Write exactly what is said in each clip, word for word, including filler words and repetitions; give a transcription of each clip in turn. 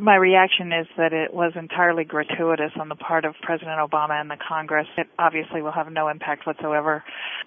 my reaction is that it was entirely gratuitous on the part of President Obama and the Congress. It obviously will have no impact whatsoever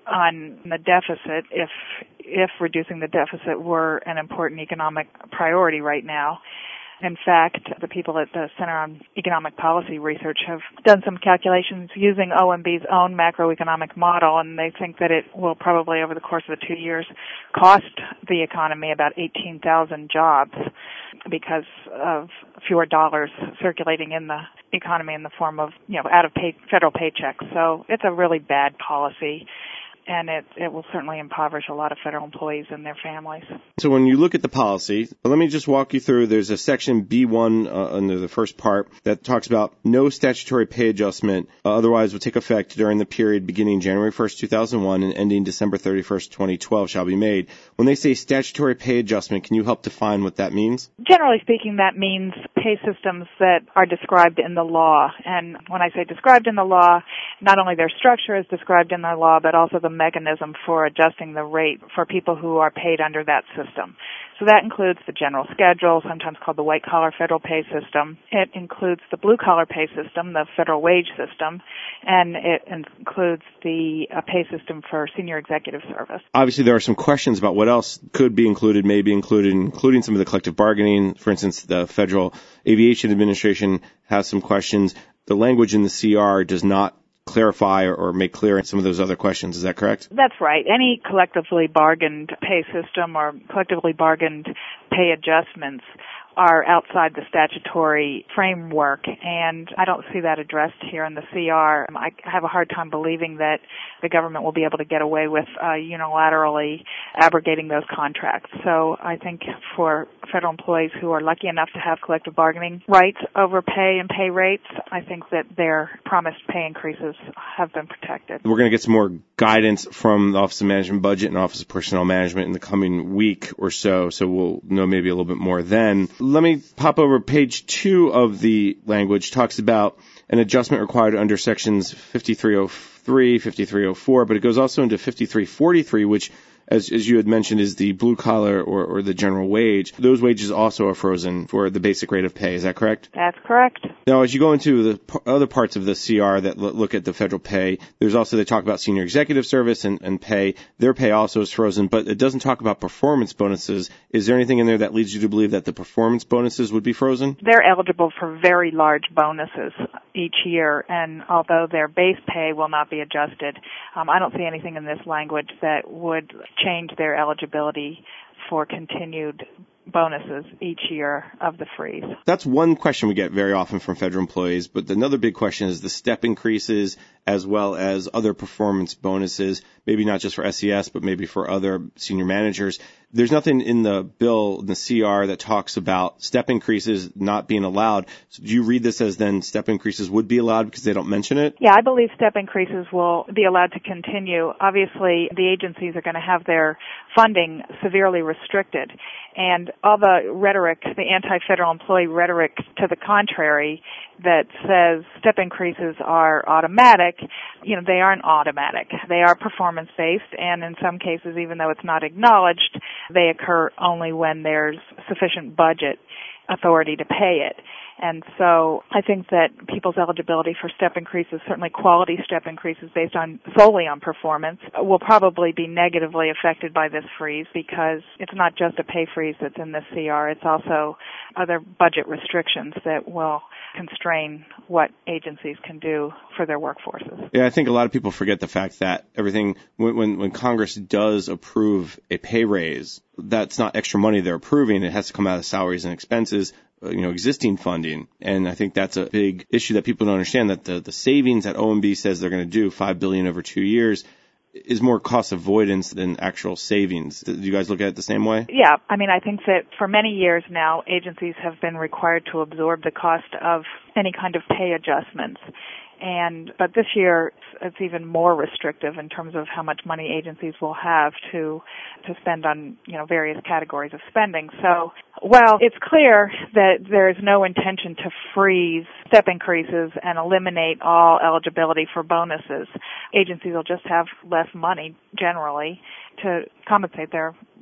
on the deficit if if reducing the deficit were an important economic priority right now. In fact, the people at the Center on Economic Policy Research have done some calculations using O M B's own macroeconomic model, and they think that it will probably, over the course of the two years, cost the economy about eighteen thousand jobs because of fewer dollars circulating in the economy in the form of, you know, out of pay, federal paychecks. So it's a really bad policy. And it, it will certainly impoverish a lot of federal employees and their families. So when you look at the policy, let me just walk you through. There's a section B one uh, under the first part that talks about no statutory pay adjustment uh, otherwise will take effect during the period beginning January first, two thousand one and ending December thirty-first, twenty twelve shall be made. When they say statutory pay adjustment, can you help define what that means? Generally speaking, that means pay systems that are described in the law. And when I say described in the law, not only their structure is described in the law, but also the mechanism for adjusting the rate for people who are paid under that system. So that includes the general schedule, sometimes called the white-collar federal pay system. It includes the blue-collar pay system, the federal wage system, and it includes the uh, pay system for senior executive service. Obviously, there are some questions about what else could be included, may be included, including some of the collective bargaining. For instance, the Federal Aviation Administration has some questions. The language in the C R does not clarify or make clear some of those other questions. Is that correct? That's right. Any collectively bargained pay system or collectively bargained pay adjustments are outside the statutory framework, and I don't see that addressed here in the C R. I have a hard time believing that the government will be able to get away with uh, unilaterally abrogating those contracts. So I think for federal employees who are lucky enough to have collective bargaining rights over pay and pay rates, I think that their promised pay increases have been protected. We're going to get some more guidance from the Office of Management Budget and Office of Personnel Management in the coming week or so, so we'll know maybe a little bit more then. Let me pop over page two of the language. Talks about an adjustment required under sections fifty-three oh three, fifty-three oh four, but it goes also into fifty-three forty-three, which, as, as you had mentioned, is the blue collar or, or the general wage. Those wages also are frozen for the basic rate of pay. Is that correct? That's correct. Now, as you go into the p- other parts of the C R that l- look at the federal pay, there's also, they talk about senior executive service and, and pay. Their pay also is frozen, but it doesn't talk about performance bonuses. Is there anything in there that leads you to believe that the performance bonuses would be frozen? They're eligible for very large bonuses each year, and although their base pay will not be adjusted, um, I don't see anything in this language that would change their eligibility for continued bonuses each year of the freeze. That's one question we get very often from federal employees, but another big question is the step increases as well as other performance bonuses, maybe not just for S E S, but maybe for other senior managers. There's nothing in the bill, in the C R, that talks about step increases not being allowed. So do you read this as then step increases would be allowed because they don't mention it? Yeah, I believe step increases will be allowed to continue. Obviously, the agencies are going to have their funding severely restricted. And all the rhetoric, the anti-federal employee rhetoric to the contrary that says step increases are automatic, you know, they aren't automatic. They are performance-based, and in some cases, even though it's not acknowledged, they occur only when there's sufficient budget authority to pay it. And so I think that people's eligibility for step increases, certainly quality step increases based on solely on performance, will probably be negatively affected by this freeze because it's not just a pay freeze that's in the C R, it's also other budget restrictions that will constrain what agencies can do for their workforces. Yeah, I think a lot of people forget the fact that everything, when, when, when Congress does approve a pay raise, that's not extra money they're approving. It has to come out of salaries and expenses, you know, existing funding. And I think that's a big issue that people don't understand, that the, the savings that O M B says they're going to do, five billion dollars over two years, is more cost avoidance than actual savings. Do you guys look at it the same way? Yeah. I mean, I think that for many years now, agencies have been required to absorb the cost of any kind of pay adjustments. And, but this year, it's even more restrictive in terms of how much money agencies will have to, to spend on, you know, various categories of spending. So, while it's clear that there is no intention to freeze step increases and eliminate all eligibility for bonuses, agencies will just have less money generally to compensate their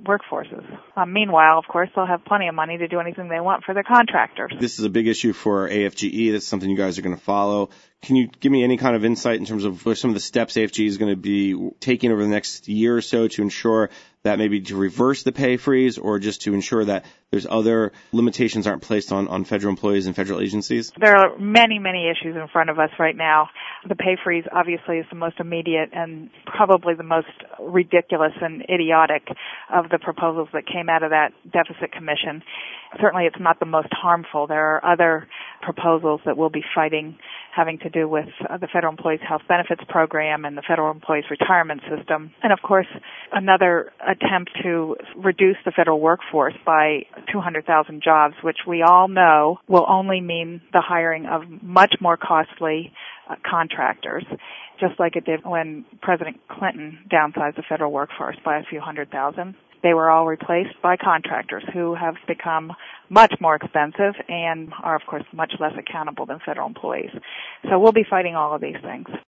workforces. Um, meanwhile, of course, they'll have plenty of money to do anything they want for their contractors. This is a big issue for A F G E. That's something you guys are going to follow. Can you give me any kind of insight in terms of what some of the steps A F G E is going to be taking over the next year or so to ensure that maybe to reverse the pay freeze or just to ensure that there's other limitations aren't placed on, on federal employees and federal agencies? There are many, many issues in front of us right now. The pay freeze obviously is the most immediate and probably the most ridiculous and idiotic of the proposals that came out of that deficit commission. Certainly it's not the most harmful. There are other proposals that we'll be fighting having to do with uh, the Federal Employees Health Benefits Program and the Federal Employees Retirement System. And of course, another attempt to reduce the federal workforce by two hundred thousand jobs, which we all know will only mean the hiring of much more costly uh, contractors, just like it did when President Clinton downsized the federal workforce by a few hundred thousand. They were all replaced by contractors who have become much more expensive and are, of course, much less accountable than federal employees. So we'll be fighting all of these things.